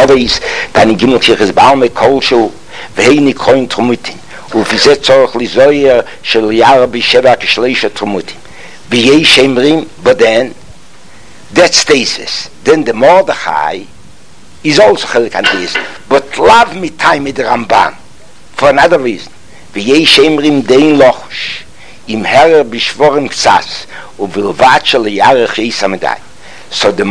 Voveis, deine Gimmelkirches Baume, Kolschu, Veheini Koin Tromutin, ולפי זה צורך לזוהר של יער בשבע כשלישה תרמותים. ויהי שמרים, but then, that stays this. Then the Mordechai is also chelik antheist, but love me time with the Ramban, for another reason. ויהי שמרים דין לוחש, עם הרר בשבורם קצס, ובלבד של יער חייס המדי. So the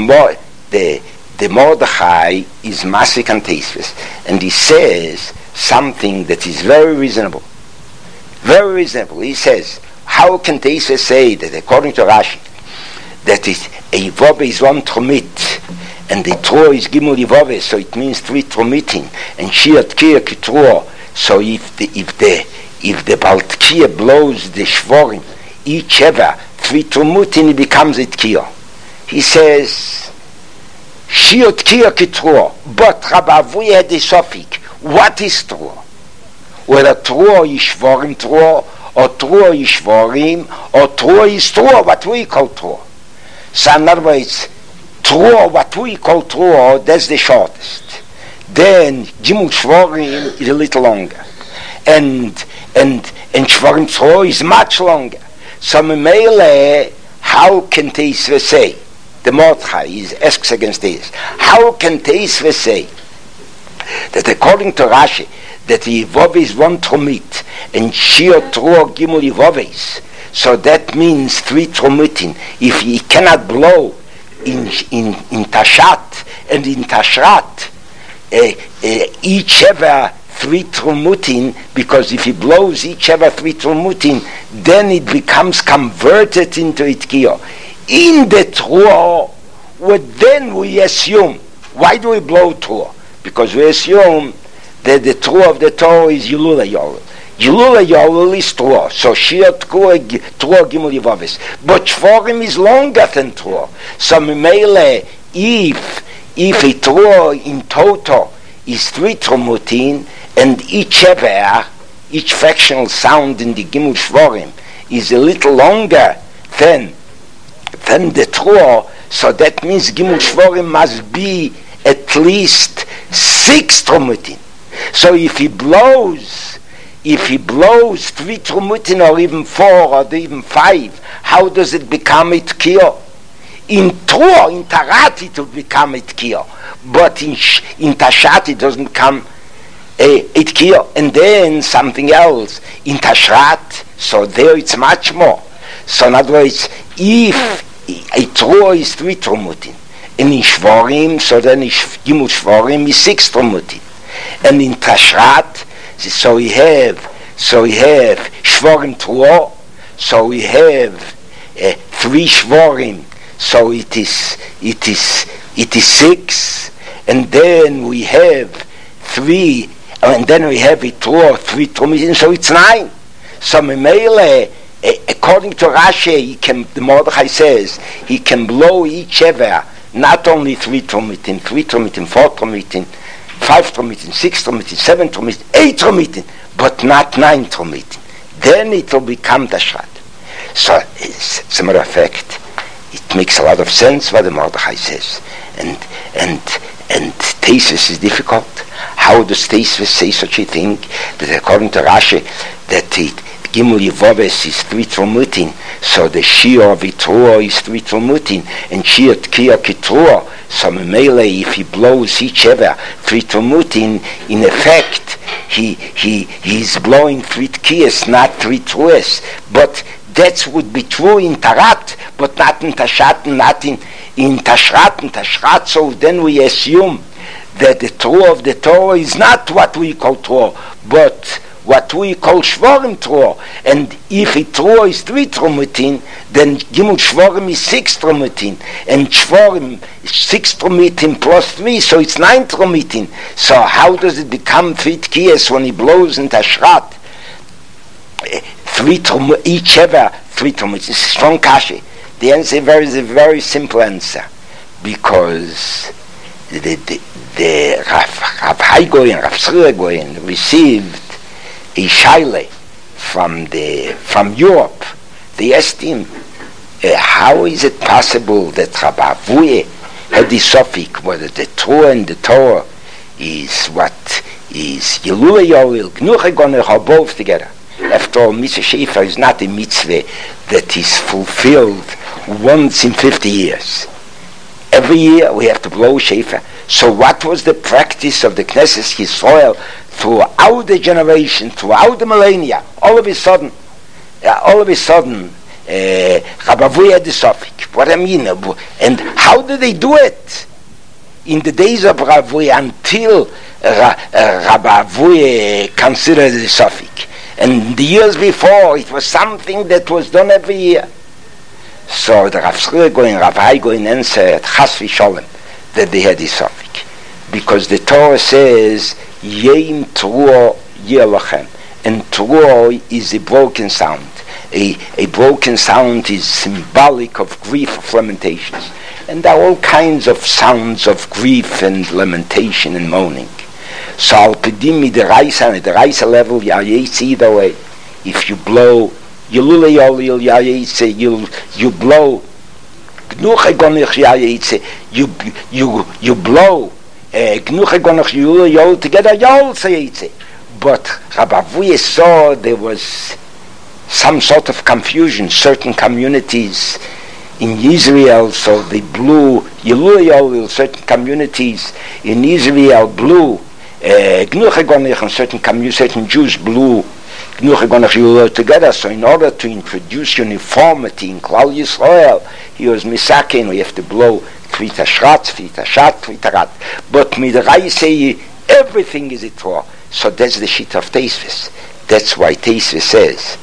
Mordechai is masik antheist, and he says something that is very reasonable. Very reasonable. He says, how can Teisa say that according to Rashi, that a Vove is one Tromit, and the Truo is Gimel Yivove, so it means 3 Tromitin, and Shiat Kia Kitruo, so if the Baltkia blows the Shvorim, each ever 3 Tromutin, it becomes it Kia. He says, Shiat Kia Kitruo, but Rabavu had the Sophic. What is Truo? Whether Truo is Shvorim Truo, or Truo is Shvorim, or Truo is Truo, what we call Truo. So in other words, Truo, what we call Truo, that's the shortest. Then Gimel Shvorim is a little longer. And Shvorim Truo is much longer. So Memele, how can Teisve say, the Mordechai asks against this, how can Teisve say that according to Rashi, that the Yivove is 1 Tromit, and Shio Truo Gimel Yivoves, so that means 3 Tromitin. If he cannot blow in Tashat and in Tashrat, each ever 3 Tromutin, because if he blows each ever 3 Tromutin, then it becomes converted into Itkio. In the Truo, then we assume, why do we blow Truo? Because we assume that the Truo of the Torah is Yulula Yorul. Yulula Yorul is Truo, so Shia Truo Gimel Yivoves. But Shvorim is longer than Truo. So Mimele, if a Truo in total is 3 Tromutin, and each fractional sound in the Gimel Shvorim is a little longer than the Truo, so that means Gimel Shvorim must be at least 6 Tromutin. So if he blows 3 Tromutin, or even 4, or even 5, how does it become Itkio? In Truo, in Tarat, it will become Itkio, but in Tashat it doesn't become Itkio. And then something else, in Tashrat, so there it's much more. So in other words, if a Truo is 3 Tromutin, and in Shvorim, so then Gimel Shvorim is 6 Tromutin. And in Tashrat, so we have Shvorim Truo, so we have 3 Shvorim, so it is 6, and then we have 3, and then we have a Truo, 3 Tromitin, so it's 9. So Memele, according to Rashi, the Mordechai says, he can blow each ever, not only 3 Tromitin, 4 Tromitin, 5 Tromitin, 6 Tromitin, 7 Tromitin, 8 Tromitin, but not 9 Tromitin. Then it will become Tashrat. So, as a matter of fact, it makes a lot of sense what the Mordechai says. And Teisves is difficult. How does Teisves say such a thing? That according to Rashi, that Gimel Yivoves is 3 Tromutin, so the Shio of Truo is 3 Tromutin, and Shio Tkiya Kitruo, so Memele, if he blows each ever 3 Tromutin, in effect, he's blowing 3 Tkiyas, not 3 Trues. But that would be true in Tarat, but not in Tashat, not in Tashrat, so then we assume that the Truo of the Torah is not what we call Truo, but what we call Shvorim Truo. And if a Truo is 3 Tromutin, then Gimel Shvorim is 6 Tromutin, and Shvorim 6 Tromutin plus 3, so it's 9 Tromutin. So how does it become 3 Tkiyas when he blows in Tashrat? Each ever 3 Tromutin. It's a strong kashi. The answer is a very simple answer, because the Rav Hai Goyen, Rav Tzriya Goyen received a shaila from Europe. They asked him, how is it possible that Rabbi Avuye had the suffix, whether the Truo and the Torah is what is Yelula Yolil, Gnucha Gonech are both together. After all, Mitzvah Shofar is not a mitzvah that is fulfilled once in 50 years. Every year we have to blow shofar. So what was the practice of the Knesset Yisrael throughout the generation, throughout the millennia? All of a sudden, Rabbi Avuya had the suffix. What I mean, and how did they do it? In the days of Rabbi Avuya, until Rabbi Avuya considered the suffix. And the years before, it was something that was done every year. So the Rav Schlier Goin, Rav Hai Goin answered, Chas v'sholem, that they had this suffix. Because the Torah says, Yeim Teruah Yelachem. And Teruah is a broken sound. A broken sound is symbolic of grief, of lamentations. And there are all kinds of sounds of grief and lamentation and moaning. So Al Pedimi, the Raisa level, Yayetze either way. If you blow, Yelula Yolil Yayetze, you blow, Gnucha Gonech Yayetze, you blow, Gnucha Gonech Yelula Yol together, Yol Yayetze. But Rabbi Avuya saw there was some sort of confusion. Certain communities in Israel, so they blew Yelula Yolil, certain communities in Israel blew Gnucha Gonech, and certain Jews blew Gnucha Gonech together. So in order to introduce uniformity in Klal Yisrael, he was misaken. We have to blow three tashrat, three tashat, three tarat. But Midrash say everything is a Torah. So that's the sheet of Teisves. That's why Teisves says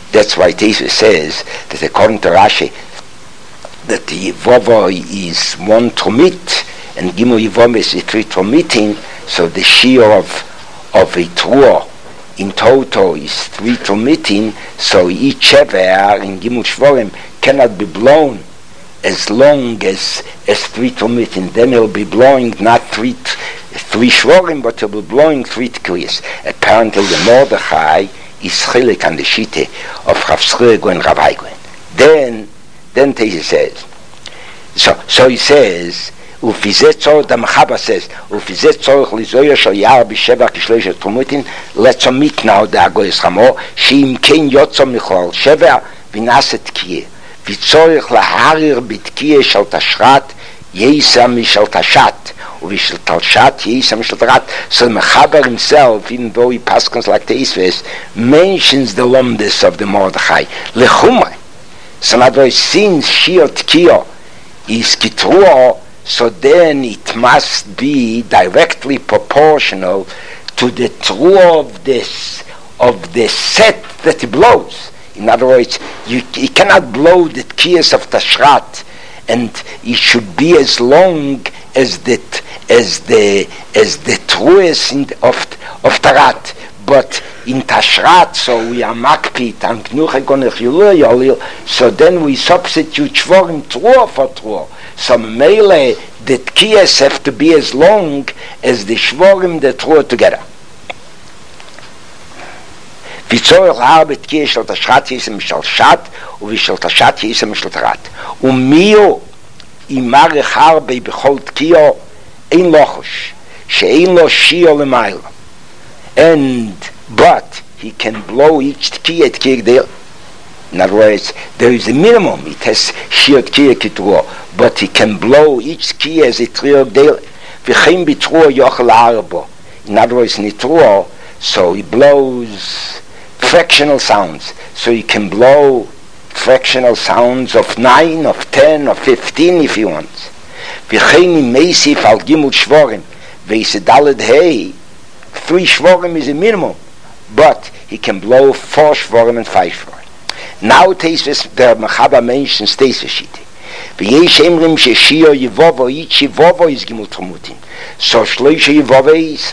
that according to Rashi, that the Yevova is one Tromit and Gimel Yevova is three Tromitin. So the shiur of a Torah in total is three Tromitin. So each Shever in Gimel Shvorim cannot be blown as long as three Tromitin. Then he'll be blowing not three Shvorim, but he'll be blowing three Tkiyas. Apparently the Mordechai is chilik on the shite of Rav Schlier Goin, Rav Hai Goin. Then Teisves says, so he says, ופי צורך, the Mechaba says, ופי צורך לזויה של יער בשבע כשלושת תרומותין, לצומית נאו דאגויס חמו, שאם כן יוצא מכלל שבע ונעשה תקיעה. וצורך להריר בתקיעה של תשרת, יסע משל תשת, ובשל תשת יסע משל תרת. So the Mechaber himself, even though he paskins like Teisves, mentions the lumdus of the Mordechai. Lechumai. So in other words, since Shiur Tkiya is Kitruah, so then it must be directly proportional to the Teruah of the set that he blows. In other words, you cannot blow the Tkiyas of Tashrat, and it should be as long as the Teruahs of Tarat. But in Tashrat, so we are makpit and Gnucha Gonech Yolil, so then we substitute Shvorim Teruah for Teruah. So Mele, the Tkiyas have to be as long as the Shvorim, the Teruah together. V'tzorech lahar b'tkiyah shel Tashrat yisem mishal Shat, u'v'shel Tashat yisem mishal Tarat. U'miyo imar echar b'chol Tkiyah ein lochosh, she'ein lo shiur l'mayla. But he can blow each Tkiyah Gdel. In other words, there is a minimum. It has Shiur Tkiyah Kitruah, but he can blow each Tkiyah as a Tkiyah Gdel. V'chein b'Truah yochel arbo. In other words, in Truah, so he blows fractional sounds. So he can blow fractional sounds of 9, of 10, of 15 if he wants. V'chein im meisif al gimul shvorim. V'yisedaled hei. 3 shvorim is a minimum, but he can blow 4 shvorim and 5 shvorim. Now Teisves, the Mechaber mentions Teisves shite. V'yesh emrim sheshio Yevova, each Yevova is gimul tromutin. So shloisha Yevova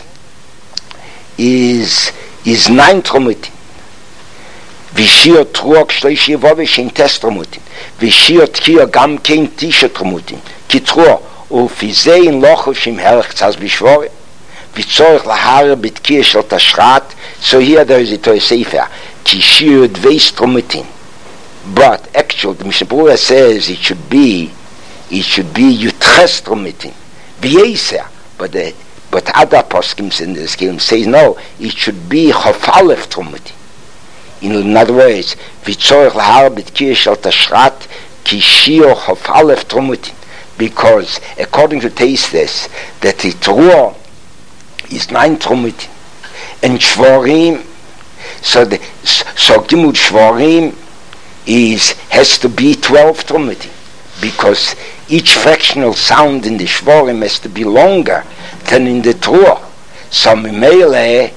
is 9 tromutin. V'shio Teruah shloisha Yevova shein tes tromutin. V'shio Tkiyah gam kein tisha tromutin. Kitruah ufizei in lochov shim herach tzaz b'shvorim. V'tzorech lahar b'tkiyah shel Tashrat. So here there is a Torah Sefer, ki shiur dveis tromutin. But actually, the Mishnah Berurah says it should be Yutches tromutin. V'yeser, but But other poskim in the scale says no, it should be Chof Aleph Tromutin. In other words, Vitzorich Lahar B'Tkiyah Shel Tashrat Ki Shir Chof Aleph Tromutin. Because according to Teisves, that the Truah is 9 Tromutin. And Shvorim, so Gimul Shvorim has to be 12 Tromutin. Because each fractional sound in the Shvorim has to be longer than in the Truah. So Mimele,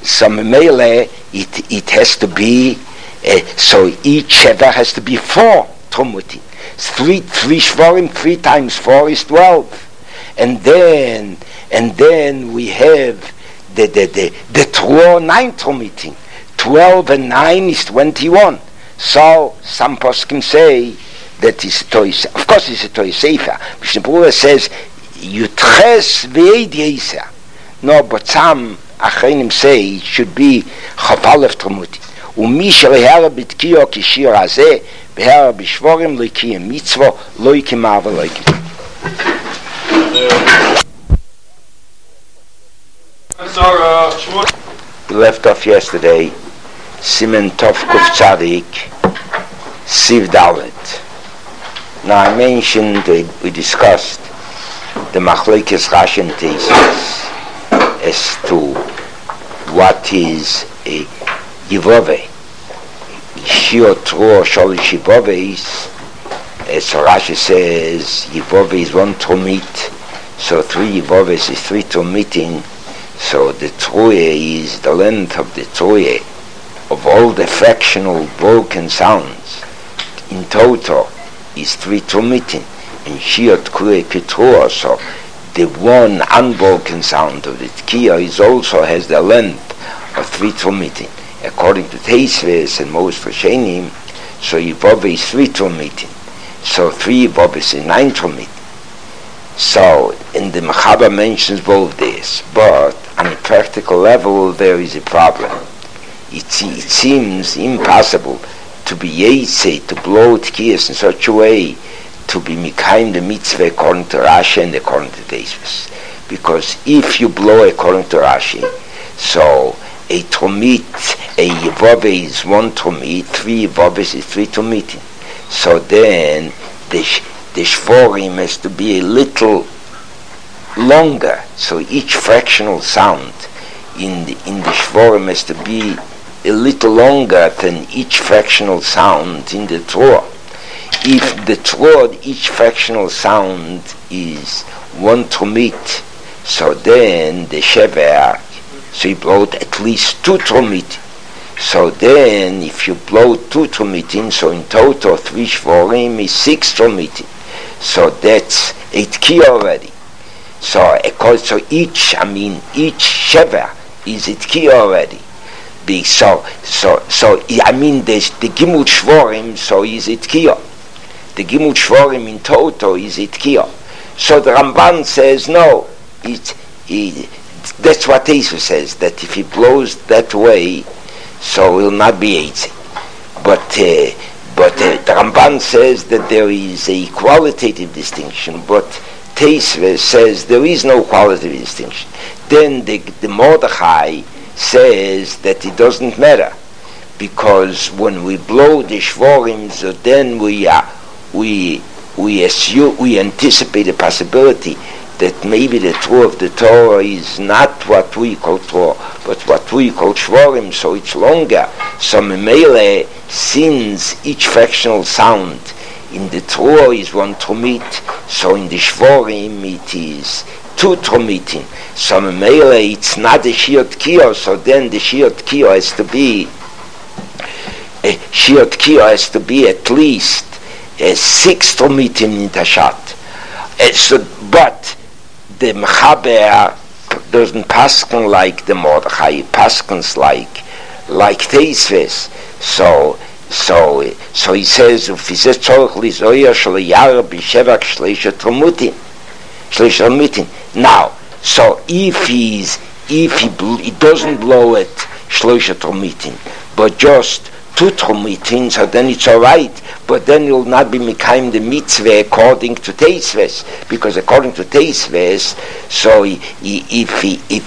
it has to be, so each Sheva has to be 4 Tromutin. 3 Shvorim, 3 times 4 is 12. And then we have the Truah 9 Tromutin. 12 and 9 is 21. So some poskim say that is tois. Of course, it's a tois sefer. Mishnah Berurah says Yutches ve'ed yeisa. No, but some achreinim say it should be Chof Aleph Tromutin. Umi shehara b'tkiyo kishir hazeh v'hara b'shvorim lo yikiyem mitzvah lo yikim ava lo yikim. We left off yesterday Simen Tov Kuf Tzadik Siv Dalet. Now I mentioned, we discussed the Machlekes Rashi and Teisves as to what is a Yivove. Shir Truah Sholish Yivoves, as Rashi says, Yivove is 1 Trumit, so 3 Yivoves is 3 Trumitin, so the Truah is the length of the Truah of all the fractional broken sounds. In total is 3 Trumitin, and Shir Truah Ketruah, so the one unbroken sound of the Tkiyah is also has the length of 3 Trumitin. According to Teisves and most Rishonim, so Yivove is 3 Trumitin. So 3 Yivoves is 9 Trumitin. So, in the Mechaber mentions both this, but on a practical level there is a problem. It seems impossible to be Yetze, to blow Tkiyas in such a way to be Mikayim the mitzvah according to Rashi and according to Teisves. Because if you blow according to Rashi, so a Trumit, a Yivove is 1 Trumit, 3 Yivoves is 3 Trumitin. So then the Shvorim has to be a little longer. So each fractional sound in the Shvorim has to be a little longer than each fractional sound in the Truah. If the Truah, each fractional sound is 1 Trumit, so then the Shever, so you blow at least 2 Trumit. So then, if you blow 2 Trumitin, so in total 3 Shvorim is 6 Trumitin. So that's 8 Tkiyah already. So each Shever is 8 Tkiyah already. The Gimul Shvorim, so is 8 Tkiyah. The Gimul Shvorim in total is 8 Tkiyah. So the Ramban says no. That's what Teisves says, that if he blows that way, so it will not be 80. But the Ramban says that there is a qualitative distinction, but Teisves says there is no qualitative distinction. Then the Mordechai says that it doesn't matter, because when we blow the Shvorim, so then we anticipate the possibility that maybe the Truah of the Torah is not what we call Torah, but what we call Shvorim, so it's longer. So Memele, since each fractional sound in the Truah is 1 Trumit, so in the Shvorim it is 2 Trumitin. So Memele, it's not the Shir Tkiyah, so then the Shir Tkiyah has to be at least 6 Trumitin in Tashat. But the Mechaber doesn't pasken like the Mordechai, he paskens like Teisves. So he says, now, so if he doesn't blow it Shloisha Trumitin, but just two trumitin, so then it's all right, but then you'll not be mekayim the mitzvah according to Teisves, because according to Teisves, so if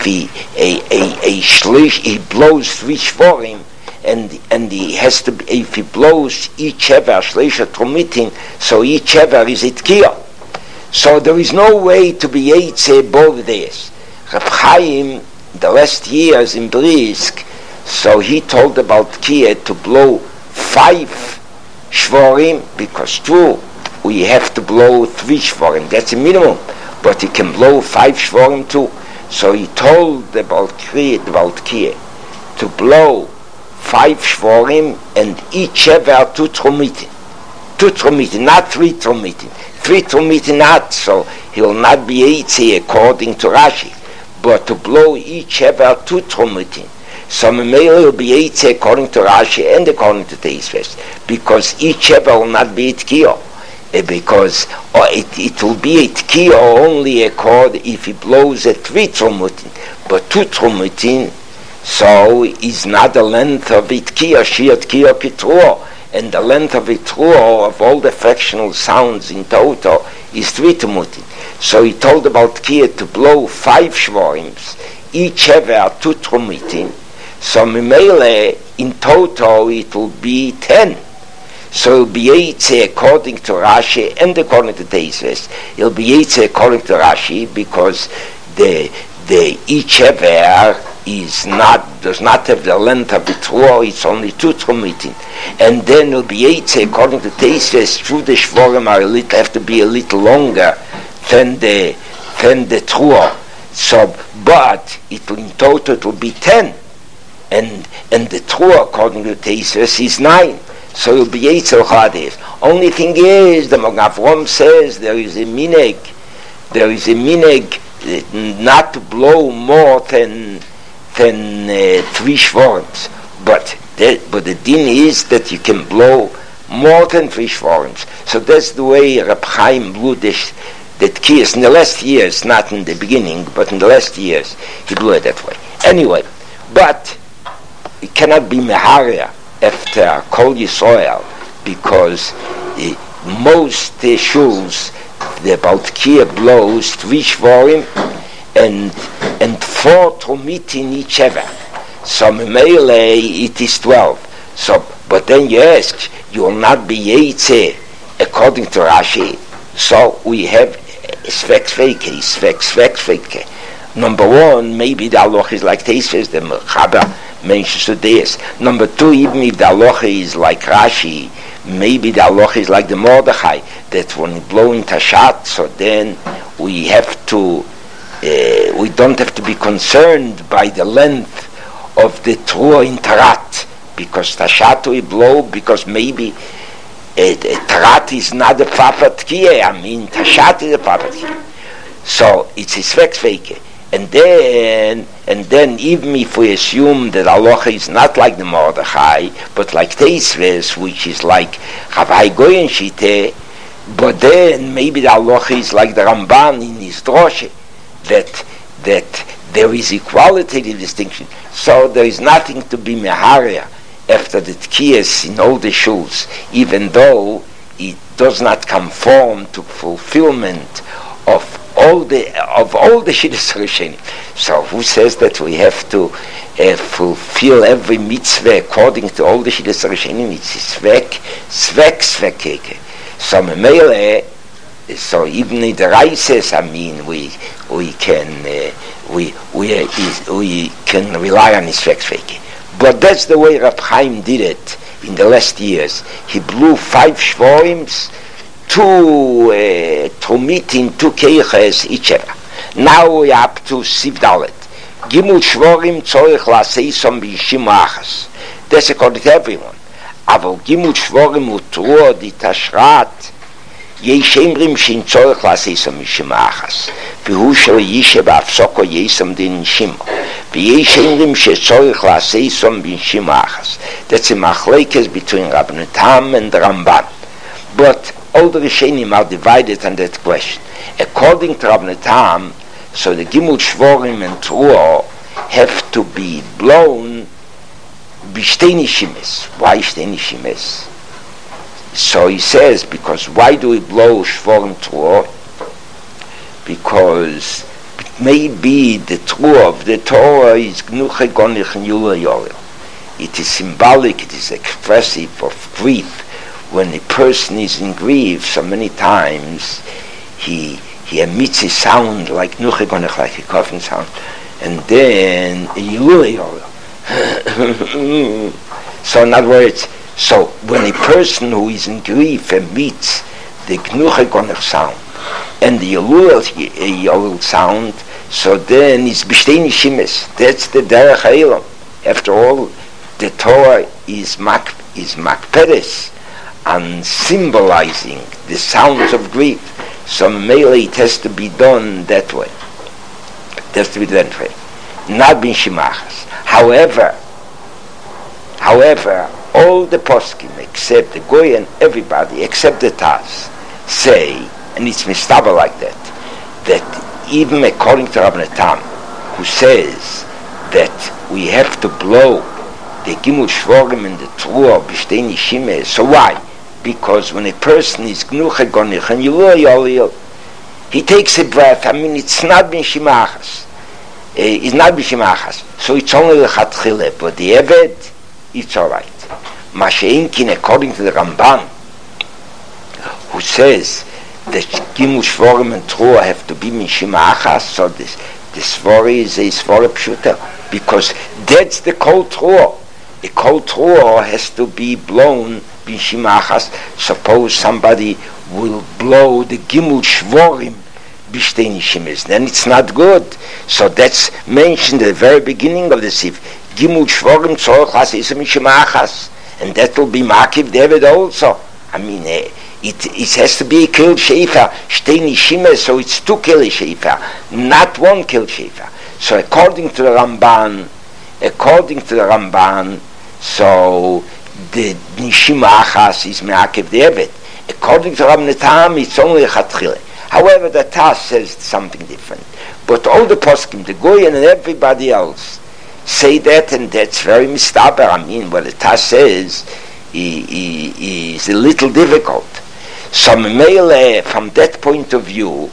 he blows 3 shvorim, and he has to be, if he blows each ever shleisha trumitin, so each ever is itkiyah. So there is no way to be Eitzeh both days. Reb Chaim, the last years in Brisk, so he told about Kiyah to blow 5 shvorim, because 2, we have to blow 3 shvorim, that's a minimum, but he can blow 5 shvorim too. So he told about Kiyah to blow 5 shvorim, and each ever 2 trumitin. 2 trumitin, not 3 trumitin. 3 trumitin not, so he will not be Eitzeh according to Rashi, but to blow each ever 2 trumitin. So Memele will be Eitzeh according to Rashi and according to Teisves, because each ever will not be Itkiyah, because it will be Itkiyah only if he blows at 3 trumitin, but 2 trumitin, so is not the length of Itkiyah, Shir Tkiyah Kitruah, and the length of Itruah of all the fractional sounds in total is 3 trumitin. So he told about Kiyah to blow 5 shvorims, each ever 2 trumitin. So Mimele, in total, it will be 10. So it will be Eitzeh according to Rashi and according to Teisves. It will be Eitzeh according to Rashi, because the each ever does not have the length of the Torah, it's only 2 trumitin. And then it will be Eitzeh according to Teisves, through the shvorim have to be a little longer than the Torah. So, but in total it will be 10. And the Torah according to Teisves is 9. So it will be Eitzeh Chades. Only thing is, the Magen Avraham says there is a minhag not to blow more than 3 shvorims, but the din is that you can blow more than 3 shvorims. So that's the way Reb Chaim blew that Kiyas in the last years, not in the beginning, but in the last years, he blew it that way. Anyway, but it cannot be meharia after Kol Yisrael, because most shuls, the Baltkiya blows 3 shvorim and 4 trumitin each ever. So Memele it is 12. So, but then you ask, you will not be Eitzeh according to Rashi. So we have Svek. Number 1, maybe the halacha is like Teisves, the Mechaber mentions to this. Number 2, even if the halacha is like Rashi, maybe the halacha is like the Mordechai, that when you blow in Tashat, so then we don't have to be concerned by the length of the Truah in Tarat, because Tashat we blow, because maybe Tarat is not a Papat Kiyeh, Tashat is a Papat Kiyeh. So it's a Svek. And then even if we assume that halacha is not like the Mordechai, but like Teisves, which is like Chavai Goyen Shite, but then maybe the halacha is like the Ramban in his droshe, that there is equality in distinction. So there is nothing to be meharia after the tkiyas in all the shuls, even though it does not conform to fulfillment of all the Shidduch Rishonim. So who says that we have to fulfill every mitzvah according to all the Shidduch Rishonim? It's svek. So Memele, so even in the Reises, we can rely on his svek. But that's the way Reb Chaim did it in the last years. He blew 5 shvorims, 2 trumitin, 2 keiches each other. Now we're up to Siv Dalet. Gimul shvorim tzorich la'aseisom b'yishim achas. That's according to everyone. Aval gimul shvorim utruah di tashrat yesh emrim shin tzorich la'aseisom b'yishim achas. V'hu shel yishe b'afsoko yesom din nishim. V'yesh emrim she tzorich la'aseisom b'yishim achas. That's a machlekes between Rabbeinu Tam and the Ramban. But all the Rishonim are divided on that question. According to Rabbeinu Tam, so the Gimul Shvorim and Truah have to be blown B'shtei nishimes. Why shtei nishimes? So he says, because why do we blow shvorim truah? Because maybe the truah of the Torah is gnuche gonich and yula yoril. It is symbolic, it is expressive of grief. When a person is in grief, so many times he emits a sound like nuche gonich, like a coughing sound, and then yula yoril. So in other words, so when a person who is in grief emits the gnuche gonich sound and the yulul sound, so then it's b'shtei nishimes. That's the derech ha'elam. After all, the Torah is makperes and symbolizing the sounds of grief. So mainly it has to be done that way. It has to be done that way. Not bin shimachas. However, all the poskim except the Goy and everybody except the Taz say, and it's mistaba like that even according to Rabbi Tam, who says that we have to blow the Gimul Shvorim and the Truah b'shtei nishimes. So why? Because when a person is gnuche gonich and yulul, he takes a breath. I mean, it's not bin shimachas. It's not bin shimachas. So it's only the chatchile. But the Eved, it's all right. Masha'inkin, according to the Ramban, who says that Gimul Shvorim and Truah have to be min shimachas, so this Svori is a Svori pshuta, because that's the Kol Truah. The Kol Truah has to be blown bin shimachas. Suppose somebody will blow the Gimul Shvorim b'shtei nishimes, then it's not good. So that's mentioned at the very beginning of the Sif. Gimul Shvorim tzorach l'asisa min shimachas, and that will be Makiv David also. I mean, it has to be a kil shefer, shtei nishimes, so it's two kil shefer, not one kil shefer. So according to the Ramban, so the nishima achas is me'akev David. According to Rabbi Tam, it's only a chatchile. However, the Taz says something different. But all the poskim, the Goyen and everybody else, say that, and that's very mistaber. I mean, what the Taz says is a little difficult. So from that point of view,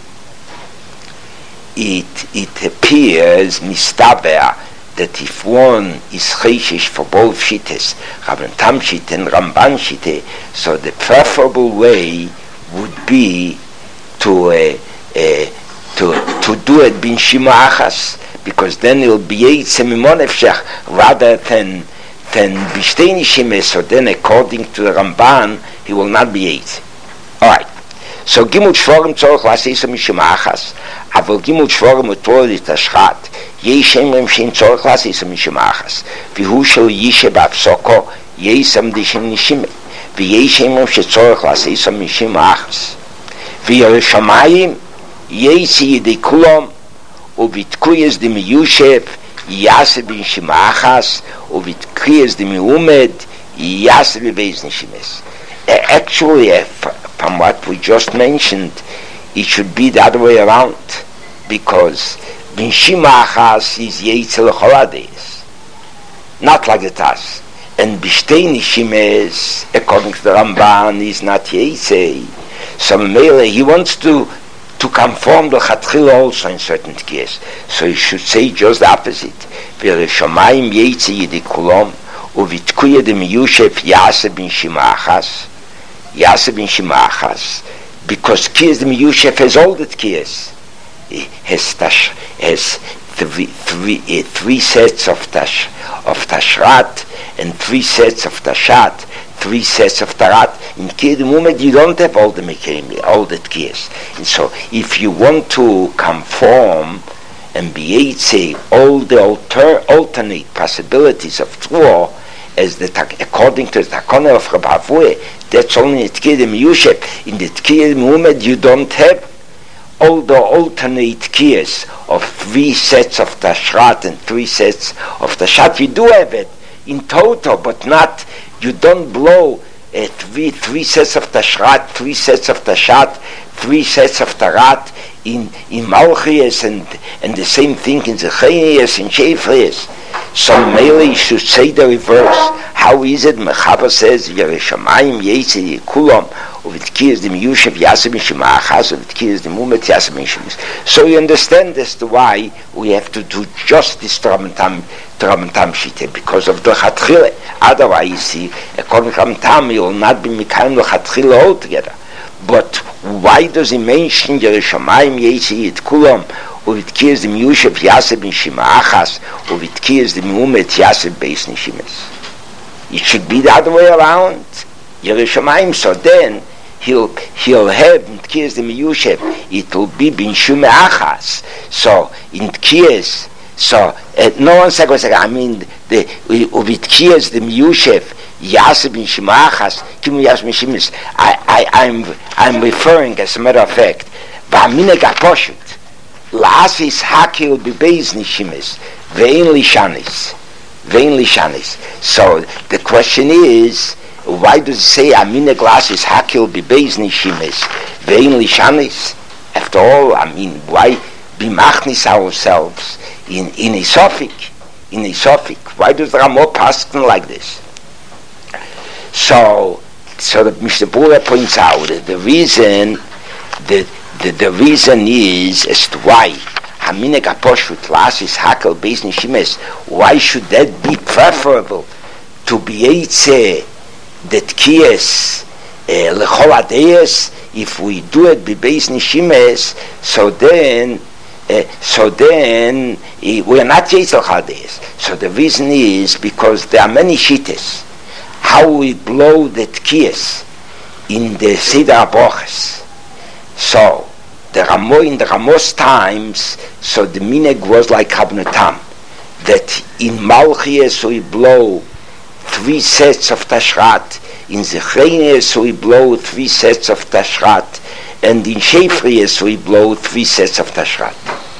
it appears mistaber that if one is chayshish for both shites, Rabban Tam shite and Ramban shite, so the preferable way would be to do it bin shima achas, because then it will be eitzem imonefshach rather than b'shtei nishimes. So then, according to the Ramban, he will not be eitzem. All right. So Gimul Shvorim tzorach l'asisa mishima achas, aval Gimul Shvorim utor l'tashchat, yesh emrim shein tzorach l'asisa mishima achas, v'hu shel yishe b'apsoko yesam d'shem nishime, v'yesh emrim shetzorach l'asisa mishima achas, v'yerishamayim yesi yedei kulam, uv'tkuyes d'miyushev yase b'nishima achas, uv'tkuyes d'miumed yase b'beis nishimes. Actually, from what we just mentioned, it should be the other way around, because bin shima achas is yeitzel choladis, not like the Taz, and b'shtei nishimes, according to the Ramban, is not yeitzel. So Mele, he wants to conform the chatchil also in certain cases, so he should say just the opposite. V'reshamayim yeitzel yedi kulam, uv'tkuye dem yushev yase bin shima achas, Yaseh bin Shima achas, because Kiyas the Miyushev has all the Kiyas. It has three sets of Tashrat and 3 sets of Tashat, 3 sets of Tarat. In Kiyas the Mumed you don't have all the Mekayim, all the Kiyas. And so if you want to conform and be able to say all the alternate possibilities of Truah, as according to the Takana of Rabbi Avue, that's only in Tkiyah Miyushev. In the Tkiyah Muhammad you don't have all the alternate Tkiyahs of 3 sets of Tashrat and 3 sets of Tashat. You do have it in total, but not, you don't blow 3 sets of Tashrat, 3 sets of Tashat, 3 sets of Tarat in Malchias, and the same thing in Zecharias and Shefrias. So Mele you should say the reverse. How is it? Mechaba says, Yerushalayim Yetzi Kulam, Uvitki is the Miyushev Yasem Shimachas, Uvitki is the Mumet Yasem Shimis. So you understand as to why we have to do just this Tramatam Shite, because of the Chatchile. Otherwise, you see, according to Tramatam, you will not be Mikhaim the Chatchile altogether. But why does he mention Yerushalayim Yetzi Kulam? Uvitki is the Miyushev Yasem Shimachas, Uvitki is the Mumet Yasem Beis Nishimis. It should be the other way around. Yerushalayim, so then he'll have in Tkiyas the Miyushev, it will be bin Shume Achas. So in Tkiyas, so no 1 second, I mean the Uvitkias the Miyushev Yaseh bin Shume Achas Kimu Yaseh bin Shimis. I'm referring, as a matter of fact, V'Amine Gaposhut La'asis Hakil B'Beis Nishimis Ve'in Lishanis. So the question is, why does it say Amine glasses Hakil B'Beis Nishimis Ve'in Lishanis? After all, I mean, why be machnis ourselves in a suffix? Why does the Ramah paskin like this? So the Mishnah Berurah points out that the reason is as to why Haminek Aposhut Lasis Hakel Beis Nishimes. Why should that be preferable to be Eitze that Kiyas Lechol Adeyes? If we do it be Beis Nishimes, so then we are not Eitze Lechol Adeyes. So the reason is because there are many shitas how we blow the Kiyas in the Seder HaBrochos. So the Ramah, in the Ramah's times, so the minhag was like Habnatam, that in Malchias we blow 3 sets of Tashrat, in Zechreinias we blow 3 sets of Tashrat, and in Shefrias we blow 3 sets of Tashrat.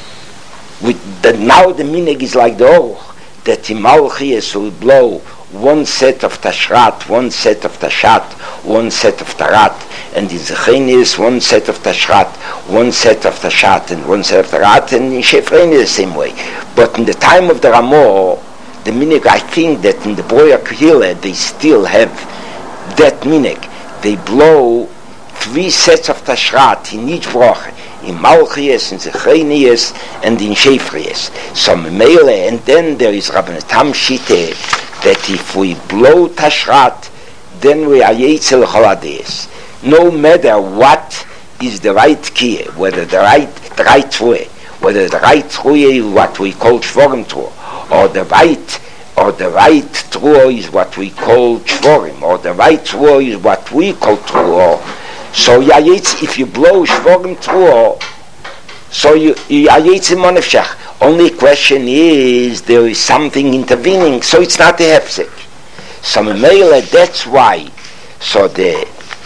Now the minhag is like the Oruch, that in Malchias we blow 1 set of Tashrat, 1 set of Tashat, 1 set of Tarat, and in Zechreinias 1 set of Tashrat, 1 set of Tashat, and 1 set of Tarat, and in Shefreinias the same way. But in the time of the Ramah, the minhag, I think that in the Broya Kehillah they still have that minhag. They blow 3 sets of Tashrat in each bracha, in Malchias, in Zechreinias, and in Shefrias. So Meile, and then there is Rabbeinu Tam Shite, that if we blow Tashrat, then we are Yetzel Choladis. No matter what is the right key, whether the right way, whether the right Truhe is what we call Shvorim Truhe, or the right Truhe is what we call Shvorim, or the right Truhe is what we call Truhe. So if you blow Shvorim Truhe, so you are Yetzel Monefshach. Only question is there is something intervening, so it's not a hefsek. So Meile, that's why. So the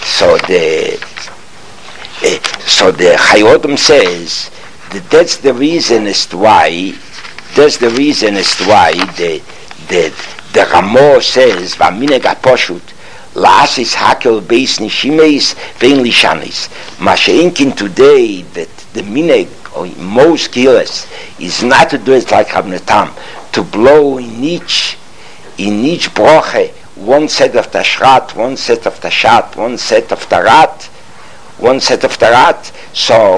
Chayyim says that that's the reason as to why. That's the reason as to why the Ramah says V'Amineg Aposhut La'asis Hakel Beis Nishimes Ve'in Lishanis. Masha'inkin today that the minhag or in most killers is not to do it like Rabbeinu Tam, to blow in each broche 1 set of Tashrat, 1 set of Tashat, 1 set of Tarat, 1 set of Tarat. So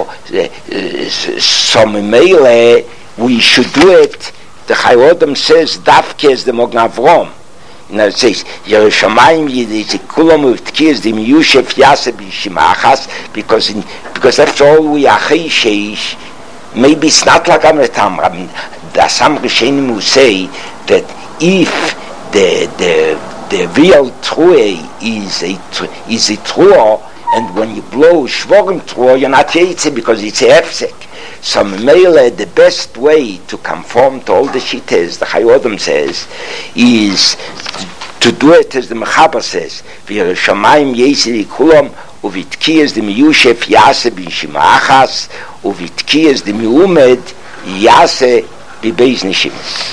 Meile, we should do it. The Chayyim says Davke is the Mogen Avrom. It says Yerushalayim Yidikulam Uvtkiyas the Miyushev Yaseh B'Shimachas, because after all we are Chesheish. Maybe it's not like Amretam. There are some Rishonim who say that if the real Truhe is a Truhe, and when you blow Shvorim Truhe, you're not Yetze because it's a Hefsek. So Meile, the best way to conform to all the Shitas, the Chayyim says, is to do it as the Mechaber says, V'Yerushalayim Yetzi Kulam Uvitkias the Miyushev Yaseh B'Shimachas Uvitkias the Miumed Yaseh B'Beis Nishimes.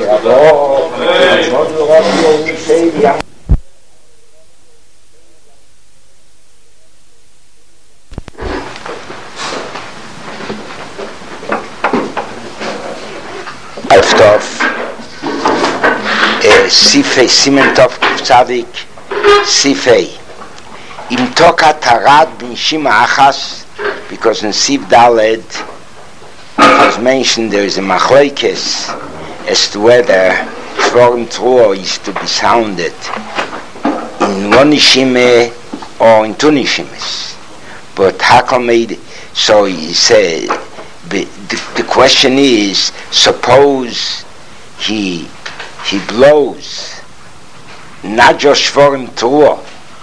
Right. Tov, Sifei, Simen Tov, Tzadik, Sifei. Im Toka Tarat bin Shima Achas, because in Sif Daled, it was mentioned there is a Machlokes as to whether Shvorim Truo is to be sounded in one Nishime or in two Nishimes. But Hakol made it. So he said, the question is, suppose he blows not just Shvorim Truo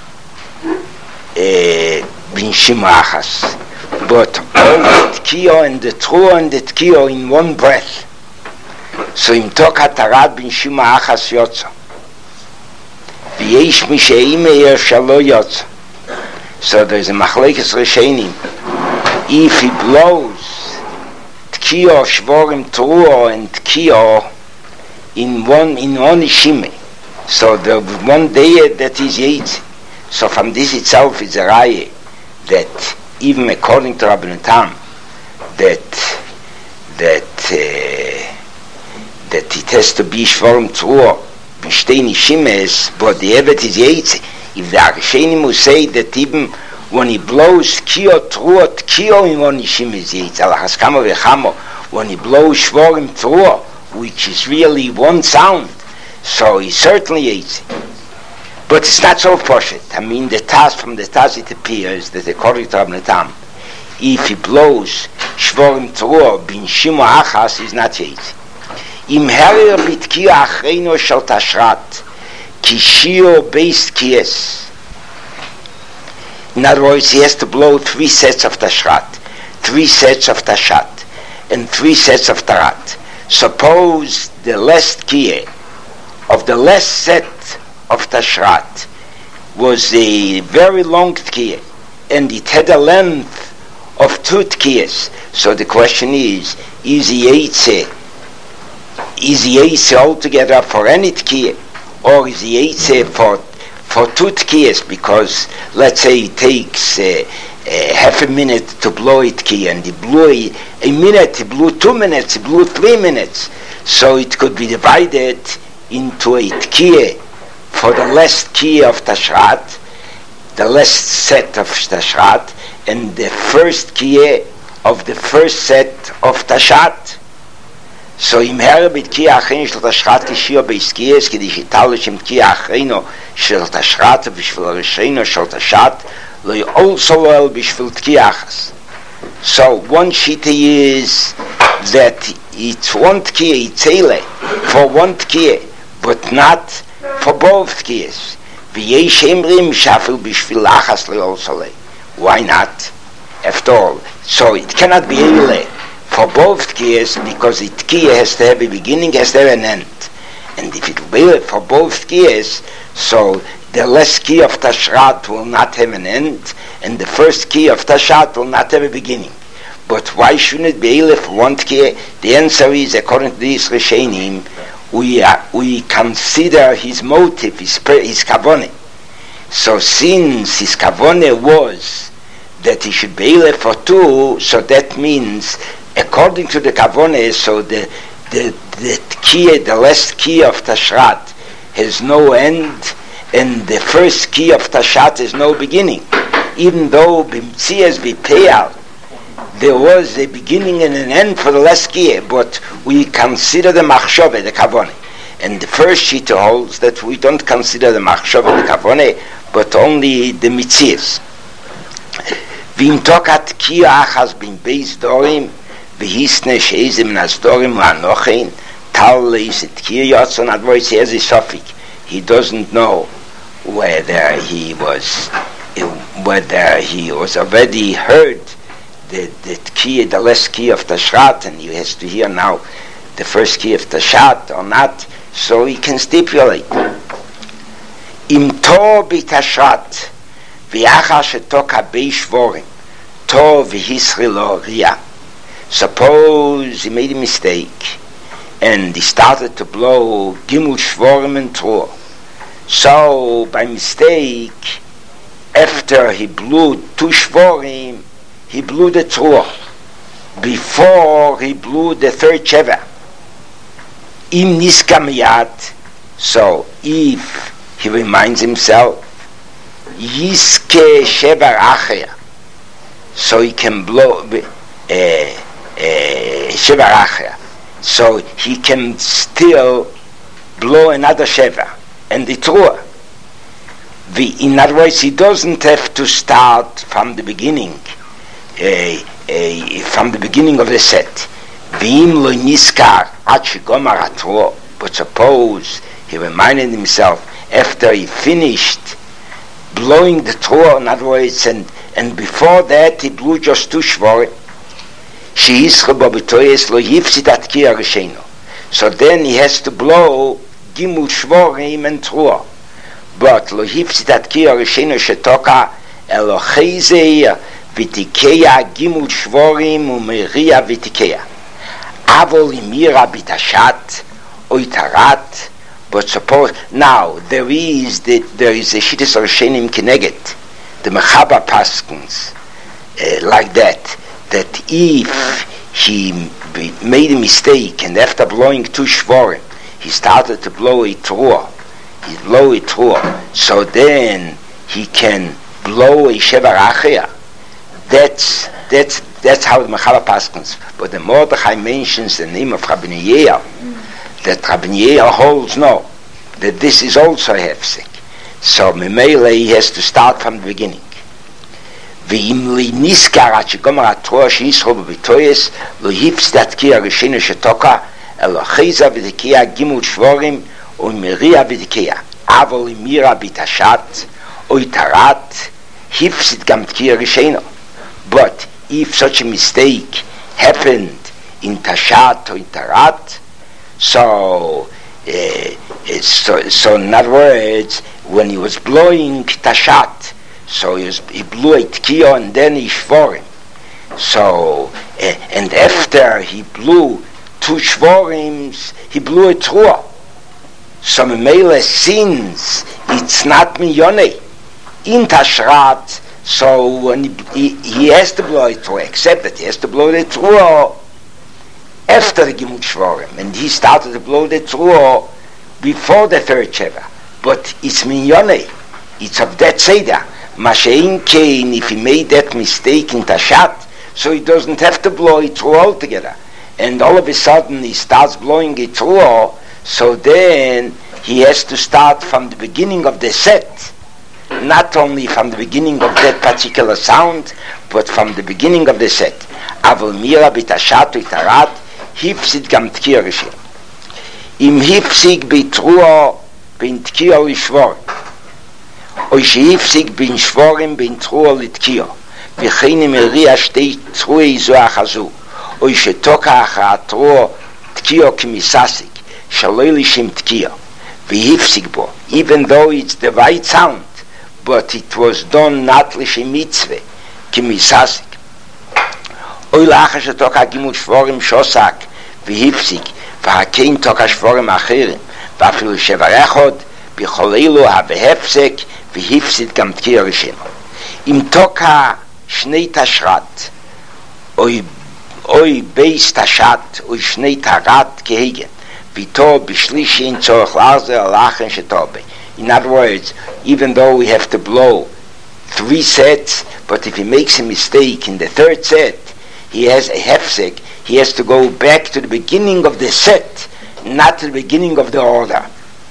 bin Shima Achas, but all the Tkio and the Truo and the Tkio in one breath. So im Toka Tarat bin Shima Achas Yotza. V'yesh mi she'imeir shalo Yotza. So there's a Machlokes Rishonim. If he blows Tkio, Shvorim, Truo and Tkio in one Nishime, so the one day that is Yetzi. So from this itself is a raya that even according to Rabbeinu Tam, that it has to be Shvorim Truo, B'shtei Nishimes, but the Evet is Yetzi. If the Arishonim will say that even when he blows Tkio Truo, Tkio in one Nishim is Yetzi, Al Haskama V'chamo, when he blows Shvorim Truo, which is really one sound, so he's certainly Yetzi. But it's not so poshut. I mean, from the Taz it appears that according to Rabbeinu Tam, if he blows Shvorim Truo bin Shimo Achas, is not Yetzi. Im Herer B'Tkio Achreino Shel Tashrat, Ki Shio Beis Tkiyes. In other words, he has to blow 3 sets of Tashrat, 3 sets of Tashat, and 3 sets of Tarat. Suppose the last Tkiyeh of the last set of Tashrat was a very long Tkiyeh, and it had a length of 2 Tkiyes. So the question is he Yetzi altogether for any Tkiyeh, or is he Yetzi for 2 Tkiyes? Because let's say it takes half a minute to blow a Tkiyeh, and he blew a minute, he blew 2 minutes, he blew 3 minutes. So it could be divided into a Tkiyeh for the last Tkiyeh of Tashrat, the last set of Tashrat, and the first Tkiyeh of the first set of Tashat. So im Herr bit Tkiyeh Achreino shel Tashrat Kishio Beis Tkiyes kedi shitalo shem Tkiyeh Achreino shel Tashrat v'shvil Rishono shel Tashat lo also well b'shvil Tkiyeh Achas. So one shita is that it's one Tkiyeh, it's Eile for one Tkiyeh, but not for both Tkiyes. V'yesh emrim shafil b'shvil Achas lo also le. Why not? After all, so it cannot be Eile for both Tkiyes, because the Tkiyeh has to have a beginning, has to have an end. And if it will be for both Tkiyes, so the last Tkiyeh of Tashrat will not have an end, and the first Tkiyeh of Tashat will not have a beginning. But why shouldn't it be Eileh for one Tkiyeh? The answer is, according to these Rishonim, we consider his motive, his kavaneh. So since his kavaneh was that he should be Eileh for 2, so that means according to the kavaneh, so the Tkiyeh, the last Tkiyeh of Tashrat has no end, and the first Tkiyeh of Tashat has no beginning. Even though b'mtzias b'peyal there was a beginning and an end for the last Tkiyeh, but we consider the machshove, the kavaneh. And the first shita holds that we don't consider the machshove, the kavaneh, but only the mitzias. V'im tokat Tkiyeh achas bin beis dorim v'hisne sheizim nazdorim u'anochein tal leis et Tkiyeh yotzon advois he has a suffix. He doesn't know whether he was already heard the Tkiyeh, the last Tkiyeh of Tashrat, and he has to hear now the first Tkiyeh of Tashat or not, so he can stipulate. Im to b'Tashrat v'achar shetoka beishvorim to v'hisrilo ria. Suppose he made a mistake and he started to blow Gimel Shvorim and Truo. So by mistake, after he blew 2 Shvorim, he blew the Truo before he blew the 3rd Sheva. Im niskamiyat, so if he reminds himself, yiske shevar acher, so he can blow shevar acher, so he can still blow another shevar, and the truah. In other words, he doesn't have to start from the beginning, from the beginning of the set. But suppose he reminded himself after he finished blowing the truah, in other words, and before that he blew just 2 shvorim. So then he has to blow gimul shvorim and truah. But lo hifsit atkiya risheno shetoka elocheizeir vitikeya gimul shvorim umeria vitikeya avol imira bitashat oitarat. But suppose now there is a shittis rishenim kineget, the mechaba paskins like that if he made a mistake and after blowing 2 shvorim he started to blow a truah, so then he can blow a shevar acher. That's how the Mechaba paskins. But the Mordechai mentions the name of Rabbi Yehuda, that Rabbi Yehuda holds no, that this is also hefsek. So Memele he has to start from the beginning. V'im li niskar at shegomer atroa sheishol b'bitoyes lo hifs datkiya rishenu shetoka elo cheza v'tekiya gimul shvorim u'miria v'tekiya avol imira bitashat oitarat hifsit gam tkiya rishenu. But if such a mistake happened in tashat or itarat, so in other words, when he was blowing tashat, so he blew a tkiya and then he shvorim. So and after he blew 2 shvorims, he blew a truah. So Memele, since it's not miyoneh in tashrat, so when he has to blow it truah, except that he has to blow the truah after the gimul shvorim, and he started to blow the truah before the 3rd sheva. But it's minyoneh, it's of that seder. Mashein kein, if he made that mistake in tashat, so he doesn't have to blow it truah altogether. And all of a sudden he starts blowing it truah, so then he has to start from the beginning of the set. Not only from the beginning of that particular sound, but from the beginning of the set. Avol mira bitashat itarat hifsid gam tkiya rishim. Im hifsig bitruah bin tkiya lishvor. Oy shehifsig bin shvorim bin truah litkiya. V'chein imiria shtei truah izo achazu. Oy shetoka achar truah tkiya kimisasik. Shaloi lishim tkiya. V'hifsig bo. Even though it's the right sound, but it was done not l'shem mitzvah, kimisasik. Oy la'achar shetoka gimul shvorim shosak, v'hifsik, v'hakein toka shvorim acherim, v'afilu shevar echod, b'choleilu ha'v'hefsek, v'hifsid gam tkiya rishenu. Im toka shnei tashrat, oy beis tashat, oy shnei tarat kehegen, v'to b'shlishi in tzorach l'arzer alachen shetobe. In other words, even though we have to blow 3 sets, but if he makes a mistake in the 3rd set, he has a hefsek, he has to go back to the beginning of the set, not to the beginning of the order.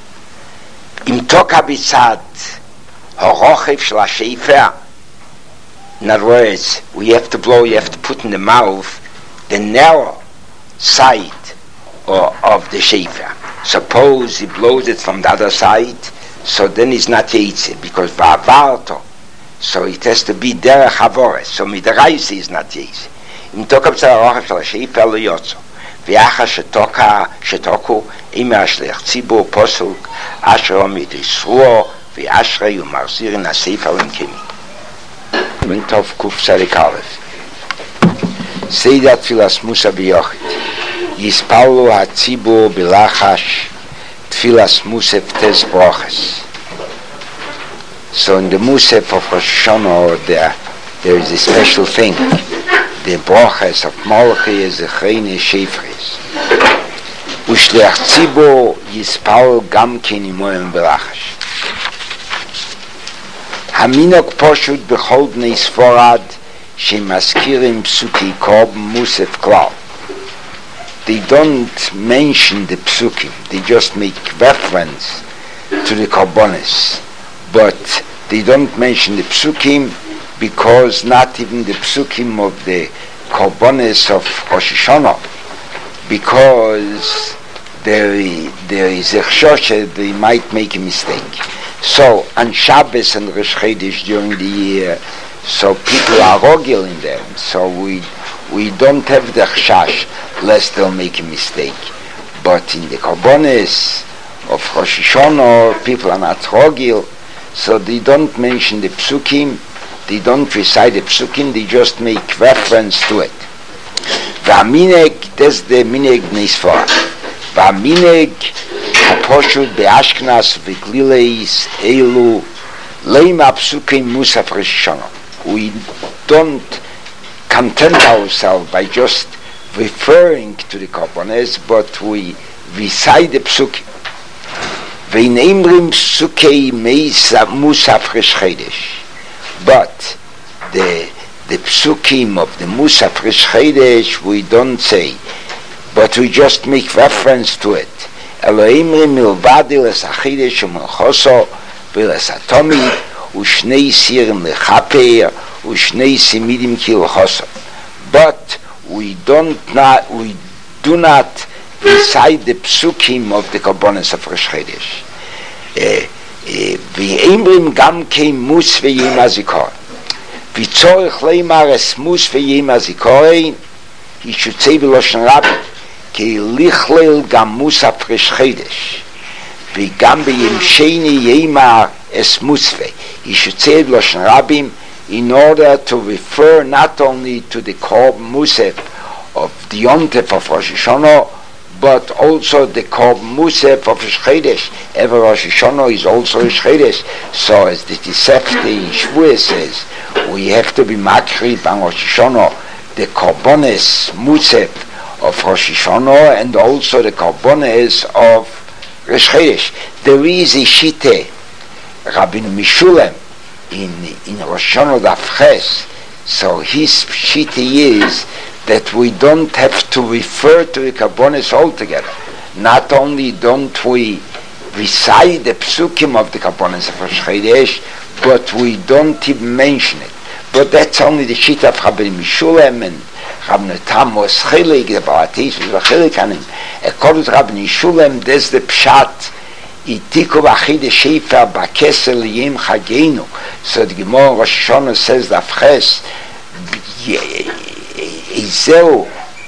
Im toka bitzad horochev shel ha'shefer. In other words, you have to put in the mouth the narrow side of the shefer. Suppose he blows it from the other side, so then it's not Yeitze, because Va'avarto, so it has to be Derech Havores, so Midaraisi is not Yeitze. Im toka b'tzad horochev shel ha'shefer lo yotzo. V'achar shetoku imer shliach tzibur posuk asher omid yisruo v'ashrei u'marzirin ha'sefer l'mkemi. Tov Kuf Tzadik Aleph. Seder Tfilas Musa b'yochid. Yispallu ha'tzibur b'lachash Tfilas Musaf Tes Broches. So in the Musaf of Rosh Hashanah there is a special thing. The Broches of Malchi is the Chayne Shefres. ושליח ציבור יספל גם כן עמהם בלחש. המנהג פשוט בכל בני ספרד שמזכירים פסוקי קורבן מוסף כלל. They don't mention the psukim, they just make reference to the korbanos, but they don't mention the psukim because not even the psukim of the korbanos of Rosh Hashanah, because there is a choshe they might make a mistake. So on Shabbos and Rosh Chodesh during the year, so people are rogil in them, so we don't have the chash lest they'll make a mistake. But in the korbanos of Rosh Hashanah, people are not rogil, so they don't mention the psukim, they don't recite the psukim, they just make reference to it. V'amineg, that's the mineg bnei Sfarad. V'amineg haposhut be'ashkenaz v'glileis elu leima psukim musaf Rosh Hashanah. We don't content ourselves by just referring to the korbanos, but we recite the psukim. Ve'in emrim psukei musaf Rosh Chodesh. But the psukim of the musaf Rosh Chodesh we don't say, but we just make reference to it. Elo emrim milvadi lesachidesh u'melchoso v'lesatomid u'shnei sirim lechapeir u'shnei simidim kilchoso. But we do not recite the psukim of the korbanos of Rosh Chodesh. V'emrim gam kein mus v'yem hazikaron. V'tzorich leimar es mus v'yem hazikaron, he should say b'loshen rabbi, ki lichlel gam musaf Rosh Chodesh, v'gam b'yem sheni yeimar es mus v'y. He should say b'loshen rabbi in order to refer not only to the korban musaf of the yontef of Rosh Hashanah, but also the korban musaf of Rosh Chodesh. Ever Rosh Hashanah is also Rosh Chodesh. So as the Tosefta in Shavuos says, we have to be makrib on Rosh Hashanah the korbanos musaf of Rosh Hashanah and also the korbanos of Rosh Chodesh. There is a shite, Rabbeinu Mishulem, in Rosh Hashanah Daf Ches. So his shite is that we don't have to refer to the korbanos altogether. Not only don't we recite the psukim of the korbanos of Rosh Chodesh, but we don't even mention it. But that's only the shita of Rabbeinu Mishulem and Rabbeinu Tam was chilik, the Balatis was chilik on him. According to Rabbeinu Mishulem, there's the pshat, itiku v'achid shefer b'kesel yim chagenu. So the Gemara Rosh Hashanah says the Afches, Izeu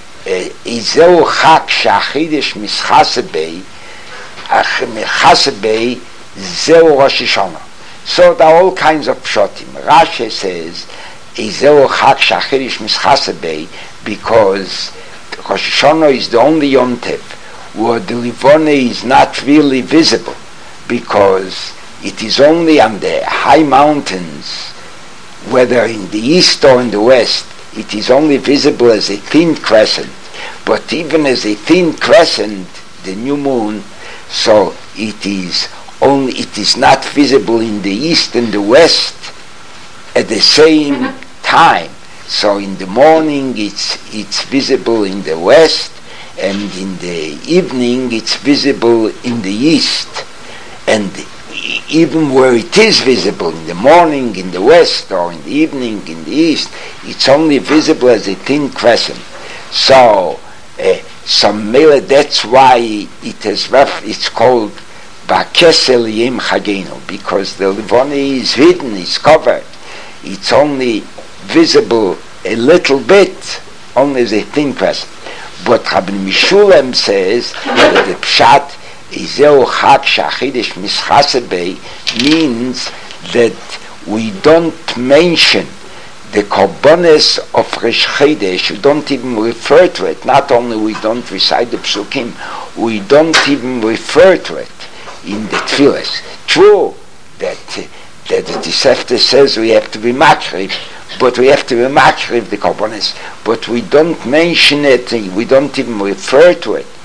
chak she'achidesh mischased bei, mischased bei, zeu Rosh Hashanah. So there are all kinds of pshatim. Rashi says, Izeu chak she'achidesh mischased bei, because Rosh Hashanah is the only Yom Tov where the Livone is not really visible, because it is only on the high mountains, whether in the east or in the west, it is only visible as a thin crescent. But even as a thin crescent, the new moon, so it is not visible in the east and the west at the same time. So in the morning it's visible in the west, and in the evening it's visible in the east. And even where it is visible in the morning in the west or in the evening in the east, it's only visible as a thin crescent. So that's why it's called Ba'kesel Yim Chagenu, because the Livoni is hidden, it's covered. It's only visible a little bit, only as a thin crescent. But Rabbeinu Mishulem says that the pshat Izeu chak she'achidesh mischased bei means that we don't mention the korbanos of Rosh Chodesh, we don't even refer to it. Not only we don't recite the psukim, we don't even refer to it in the tefillas. True that the Tosefta says we have to be makrib, but we have to be makrib the korbanos, but we don't mention it, we don't even refer to it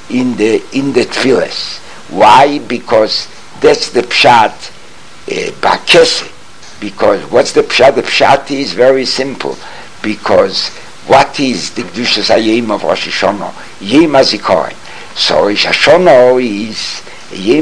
in the tefillas. Why? Because that's the pshat ba'keseh. Because what's the pshat? The pshat is very simple. Because what is the Kedushas HaYom of Rosh Hashanah? Yom HaZikaron. So Rosh Hashanah is Yom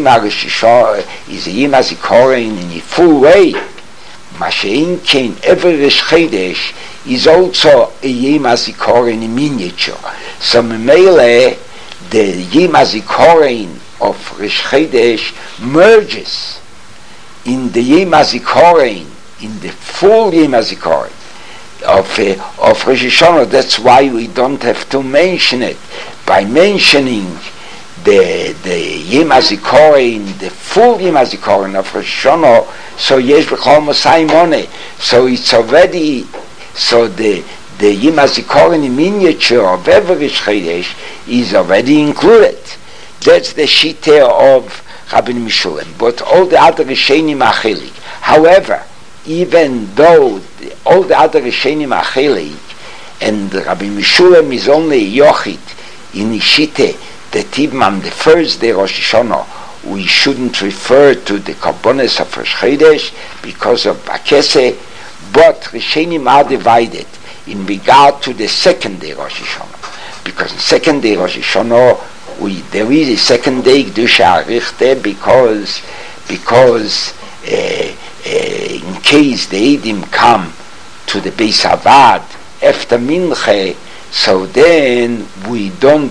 HaZikaron in a full way. Mashein Kein every Rosh Chodesh is also a Yom HaZikaron in miniature. So Memele, the Yom HaZikaron of Rosh Chodesh merges in the Yom HaZikaron, in the full Yom HaZikaron of Rosh Hashanah. That's why we don't have to mention it. By mentioning the Yom HaZikaron, the full Yom HaZikaron of Rosh Hashanah, so Yesh B'chol Mosai Moneh. So it's already, so the Yom HaZikaron in miniature of every Rosh Chodesh is already included. That's the Shita of Rabbi Mishulam. But all the other Rishonim are chelik. However, even though all the other Rishonim are chelik, and Rabbi Mishulam is only a yochid in Ishite, that even on the first day Rosh Hashanah, we shouldn't refer to the Karbonos of Rosh Chodesh because of Ba'keseh, but Rishonim are divided in regard to the second day Rosh Hashanah. Because in second day Rosh Hashanah, there is a second day Kedusha Arichte because in case the Eidim come to the Beis Avad after Minche, so then we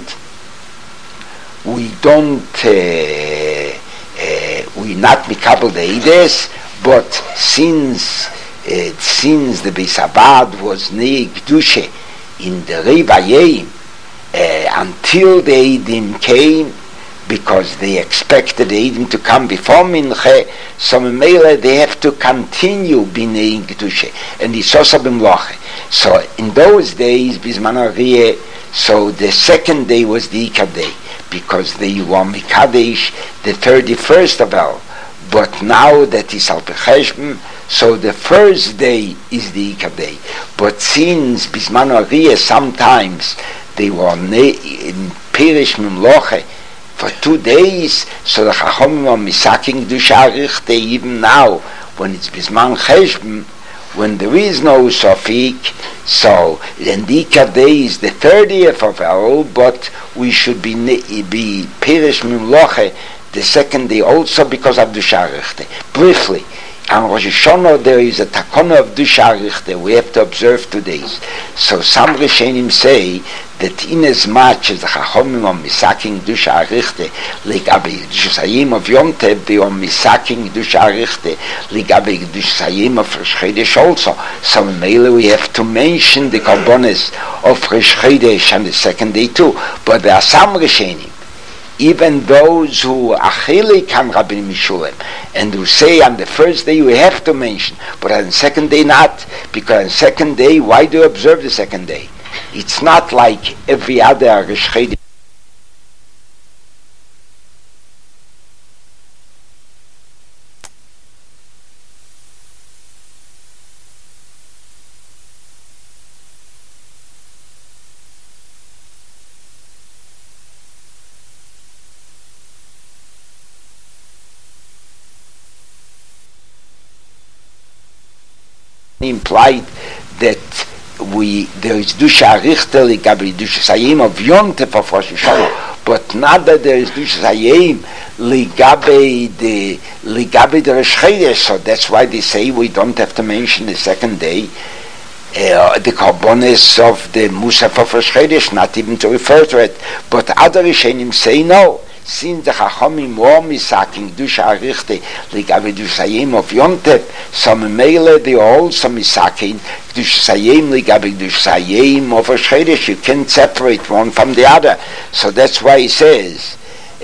not mikabel the Eides, but since the Beis Avad was Nei Kedusha in the Reva Yom, until the Eidim came, because they expected the Eidim to come before Minche, so Memele they have to continue B'nei Kedusha, and it's also B'mloche. So in those days, Bizman Ariyeh, so the second day was the Ikar day, because they were Mikadesh the 31st of El. But now that is Al Pecheshbon, so the first day is the Ikar day. But since Bizman Ariyeh sometimes they were in Pirish Mimloche for 2 days, so the Chachomim are misaking Kedusha Arichte even now, when it's Bizman Cheshbon, when there is no Sofik, so then the Ikar day is the 30th of El, but we should be Pirish Mimloche the second day also because of Kedusha Arichte. Briefly, on Rosh Hashanah there is a takona of Kedusha Arichte. We have to observe 2 days. So some Rishonim say that in as much as the Chachomim are misaking Kedusha Arichte ligabe Kedusha Hayom of Yom Tov, they are misaking Kedusha Arichte ligabe Kedusha Hayom of Rosh Chodesh also. So mainly we have to mention the Karbonos of Rosh Chodesh on the second day too. But there are some Rishonim, even those who are chelik on Rabbi Mishulam, and who say on the first day we have to mention, but on the second day not, because on the second day, why do you observe the second day? It's not like every other Rosh Chodesh. Implied that there is Kedusha Arichte ligabe Kedusha Hayom of Yom Tov of Rosh Hashanah, but not that there is Kedusha Hayom ligabe the Rosh Chodesh. So that's why they say we don't have to mention the second day, the Karbonos of the Musaf of Rosh Chodesh, not even to refer to it. But other Rishonim say no. Since the Chachomim were misaking Kedusha Arichte ligabe Kedusha Hayom of Yom Tov, so Memele they are also misaking Kedusha Hayom ligabe Kedusha Hayom of Rosh Chodesh. You can't separate one from the other. So that's why he says,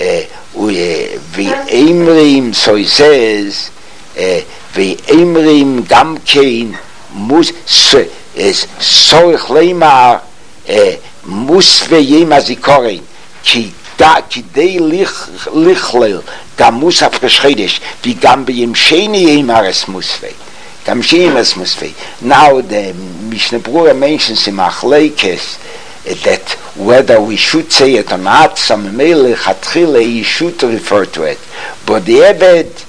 V'emrim, so he says, V'emrim gam kein mus sorich leimar musve Yom HaZikaron ki כדי לכלל גם מוסף Rosh Chodesh וגם ביום שני Yom Ares Musfei, גם שני Ares Musfei. Now the Mishnah Berurah mentions in Machlekes that whether we should say it or not, some mele chatchile, he should refer to it. But the Eved,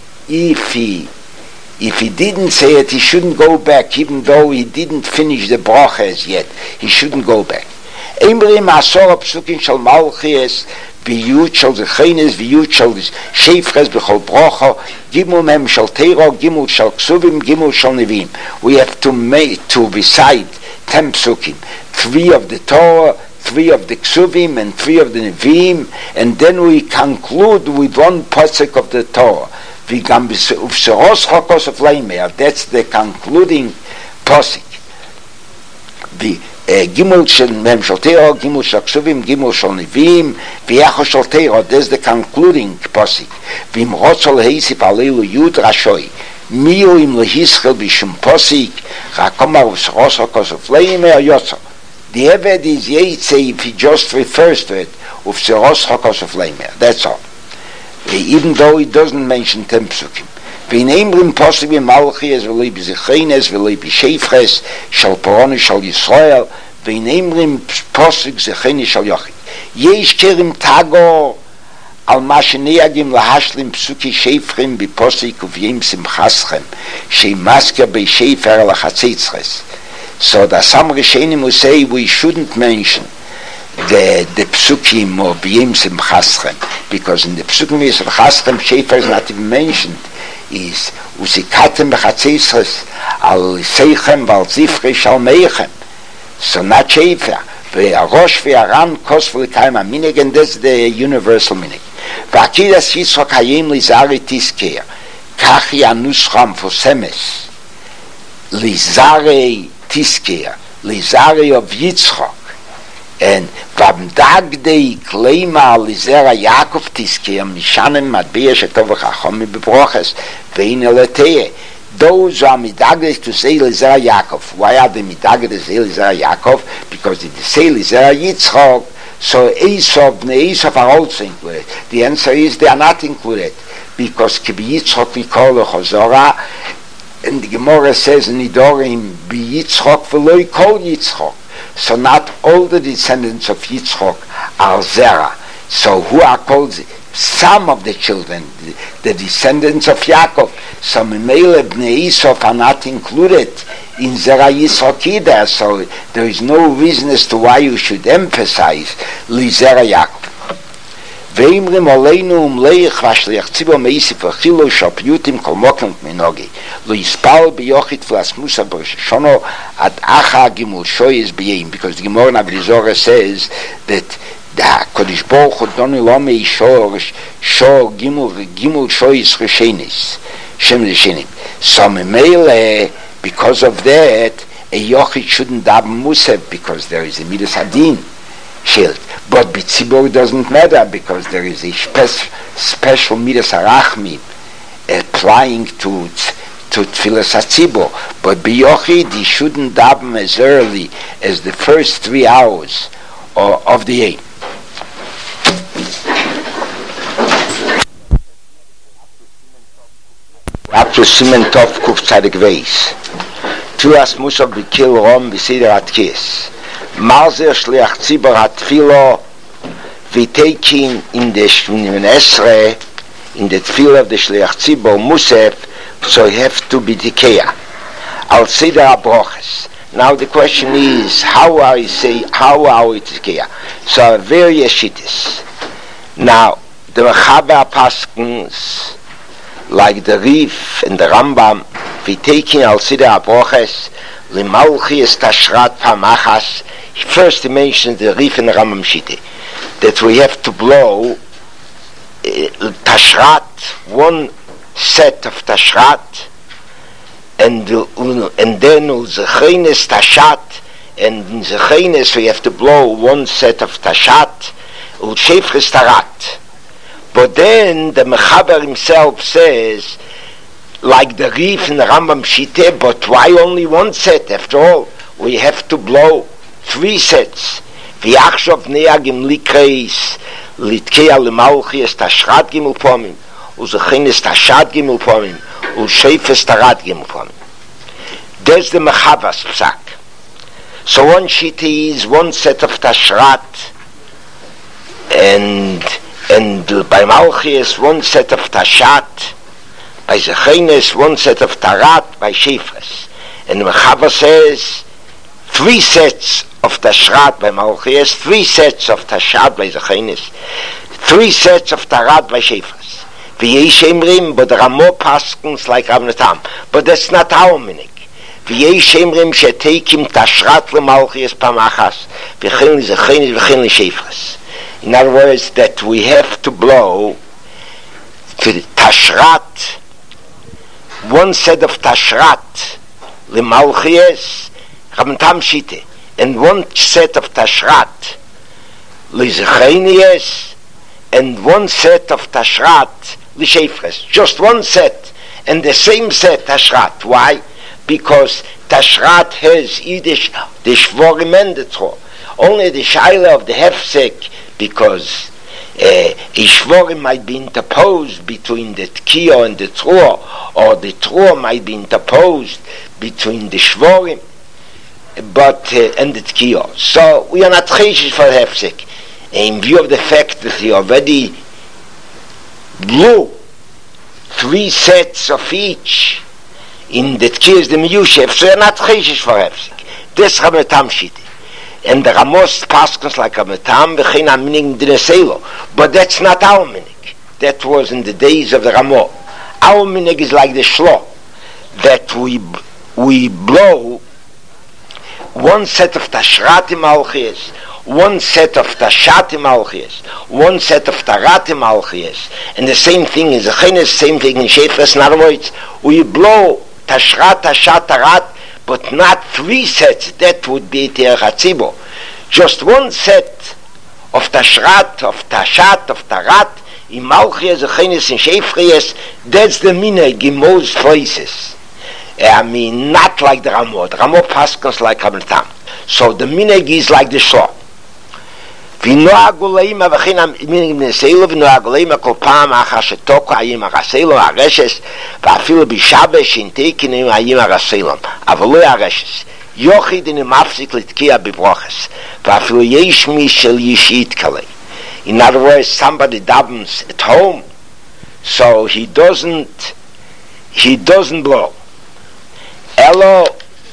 if he didn't say it, he shouldn't go back, even though he didn't finish the brachas yet. He shouldn't go back. Emrim asor psukim shel malchies, v'yud shel zechenes, v'yud shel shefres b'chol bracha, gimul mem shel teiro, gimul shel ksuvim, gimul shel nevim. We have to recite 10 psukim, 3 of the Torah, 3 of the ksuvim, and 3 of the nevim, and then we conclude with 1 pasuk of the Torah. That's the concluding pasuk. The Gimel shel mem shel teiro, Gimel shel ksuvim, Gimel shel nevim, v'yachos shel teiro. That's the concluding pasuk. V'imrotzol heisif alelu yud rashoi. Miu im lehischel b'shum pasuk. Chakomar v'seros hakos of leimer yotzo. The Eved is yetze if he just refers to it. V'seros hakos of leimer. That's all. Even though he doesn't mention 10 psukim. V'neimrim posik b'malchies v'lei b'zichenes v'lei b'shefres shal poronu shal Yisrael v'neimrim posik zichenes shal yochid. Yesh kerim tago al ma sheneagim lahashlim psuki shefrim b'posik uv'yim simchaschem sheimasker b'shefer lachatzitzres. So that some Rishonim will say we shouldn't mention the psukim or b'yim simchaschem, because in the psukim of simchaschem shefer is not even mentioned. Is usikatem b'chatzitzres al seichem v'al zifre shal meichem. So not shefer. V'arosh v'aran kos v'likayim aminig, and that's the universal minig. V'akidas Yitzchok hayim lizari tiskir kachi anuscham fosemes lizari tiskir lizari of Yitzchok. And v'amdagdei kleima lizera Yaakov tiskir mishanem matbeya shetov v'chachom b'broches ve'in eleteye. Those are midagdes to say lizera Yaakov. Why are they midagdes to say lizera Yaakov? Because if they say lizera Yitzchok, so Esav are also included. The answer is they are not included, because Kibi Yitzchok we call the Chazorah, and the Gemara says in Nidorim Bi Yitzchok v'loi kol Yitzchok. So not all the descendants of Yitzchok are Zerah. So who are called? Some of the children, the descendants of Yaakov. So Mimele Bnei Esav are not included in Zerah Yitzchok either. So there is no reason as to why you should emphasize Li Zerah Yaakov. Veimrim oleinu umleich v'ashliach tzibor meisif v'chilo shapyutim kol mokem minogi lo yispal biyochit v'lasmusa b'rishoshono ad acha gimul shoyes b'yeim, because the Gemara in Avli says that the Kodesh Baruch Hu doni lomei shor gimul shoyes rishenis shem rishenim. So memele, because of that, a yochit shouldn't daven musaf, because there is a midas hadin shield. But B'tzibor doesn't matter, because there is a special midas harachmim applying to Tfilas HaTzibor. But B'yochid he shouldn't daven as early as the first 3 hours of the day. Up to Simen Tov Kuf Tzadik Veis. Tuas Musaf B'kil Rom B'Seder Atkis. Malzer Shliach Tzibor HaTfilo v'teikin in the Shminim Esrei, in the Tfilo of the Shliach Tzibor Musaf, so you have to be Tikeya. Al Seder HaBroches. Now the question is, how are we Tikeya? So various shittas. Now, the Mechaber Paskins, like the Rif and the Rambam, v'teikin al Seder HaBroches, Limalchies Tashrat Pamachas. First he mentions the Rif and the Rambam Shite, that we have to blow Tashrat, 1 set of Tashrat, and then Zechenes Tashat, and in Zechenes we have to blow 1 set of Tashat, Shefres Tarat. But then the Mechaber himself says, like the Rif and the Rambam Shite, but why only 1 set? After all, we have to blow 3 sets. V'yachshov neagim likreis litkeya lemalchies tashrat gimel pomim uzechenes tashat gimel pomim ushefes tarat gimel pomim. There's the Mechavas psak. So one shita is one set of Tashrat, and by Malchus one set of Tashat, by Zechenes one set of Tarat, by Shefres. And the Mechava says 3 sets of Tashrat by Malchus, 3 sets of Tashat by Zechenes, 3 sets of Tarat by Shefres. V'yesh emrim, but the Ramo paskens like Rav Natan, but that's not our minig. V'yesh emrim she'teikim Tashrat l'Malchus pamachas, v'chein Zechenes v'chein Shefres. In other words, that we have to blow for the Tashrat, one set of Tashrat l'Malchus, Ramtam Shite, and one set of Tashrat l'Zechenes, and one set of Tashrat l'Shefres. Just one set, and the same set Tashrat. Why? Because Tashrat has Yiddish, the Shvorim and the Tzor. Only the Shaila of the Hefsek, because Ishvorim might be interposed between the Tkiyo and the Tzor, or the Tzor might be interposed between the Shvorim and the Tkiyo. So we are not cheshish for Hefsek. In view of the fact that he already blew 3 sets of each in the Tkiyos the Miyushev, so we are not cheshish for Hefsek. This Rav Natan Shita. And the Ramos paskens like Rav Natan v'chein aminig d'neselo, but that's not our minig. That was in the days of the Ramo. Our minig is like the Shlo, that we blow 1 set of Tashrat Malchus, 1 set of Tashat Malchus, 1 set of Tarat Malchus, and the same thing is the same thing in Shefres. In other words, we blow Tashrat, Tashat, Tarat, but not 3 sets. That would be Terech HaTzibur. Just 1 set of Tashrat, of Tashat, of Tarat, in Malchus, Zechenes, in Shefres. That's the minhag in most places. I mean, not like the Ramo. The Ramo paskens like Rav Natan. So the minhag is like the Shlo. ונוהג ולאימא וכן מנסילו ונוהג ולאימא כל פעם אחר שתוקו האימא רסילו הרשס ואפילו בשבש שינתקנו האימא רסילו אבל לא הרשס יוחיד אינו מפסיק לתקיע בברוכס ואפילו יש מי של ישית כלי. In other words, somebody davens at home, so he doesn't blow. Elo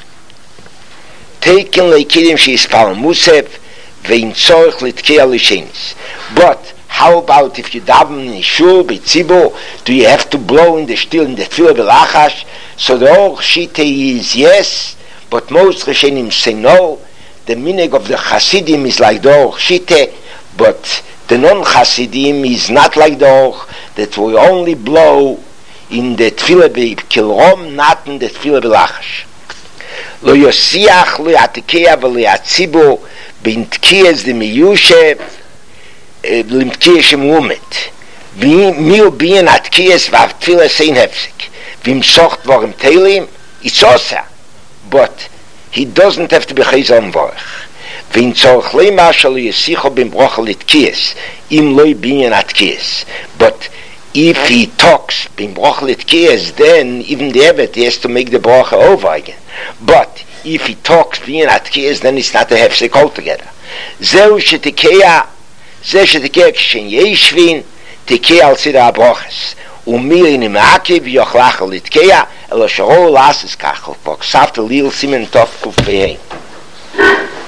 taken lekidim she'ispal musef vein tzorich litkia l'shenis. But how about if you daven in shul b'tzibur? Do you have to blow in the shtil in the tefillah b'lachash? So the whole shita is yes, but most Rishonim say no. The minhag of the Hasidim is like the whole shita, but the non-Hasidim is not like the whole, that we only blow in the tefillah b'kilrom, not in the tefillah b'lachash. Lo yosiach lo yatikea v'lo yatzibur b'intkias de miyushev l'intkias shemumet miu biyan atkias v'av tefillah sein hefsek v'imsocht vorem teilim it's osa, but he doesn't have to be chayzon vorech v'in tzorch leima shalo yesicho b'mbrocha l'tkias im loy biyan atkias. But if he talks b'mbrocha l'tkias, then even the evet he has to make the brocha over again. But if he talks being at kiyas, then it's not a hefsek altogether. Zeu shetekeya kshen yeshvin tekeya al sidra abroches umir in imakiv yochlach litkeya elo shoro lasis kachel pok safta lil simen tov kuf behein.